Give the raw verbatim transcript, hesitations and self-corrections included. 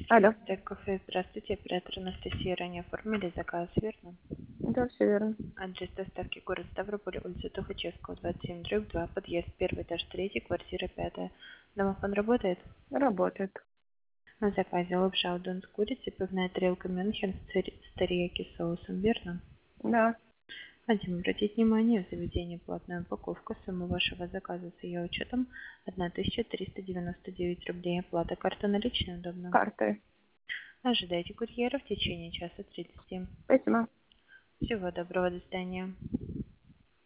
Алло. Так, кафе, здравствуйте, оператор Анастасия, ранее оформили заказ, верно? Да, все верно. Адрес доставки город Ставрополь, улица Тухачевского, двадцать семь, дробь два, подъезд, первый этаж, третий, квартира пятая. Домофон работает? Работает. На заказе лапша удон с курицей, пивная тарелка Мюнхен с цари- с терияки соусом, верно? Да. Хотим обратить внимание, в заведении платная упаковка, сумма вашего заказа с ее учетом тысяча триста девяносто девять рублей, оплата карта наличная удобно. Картой. Ожидайте курьера в течение часа тридцати. Спасибо. Всего доброго, до свидания.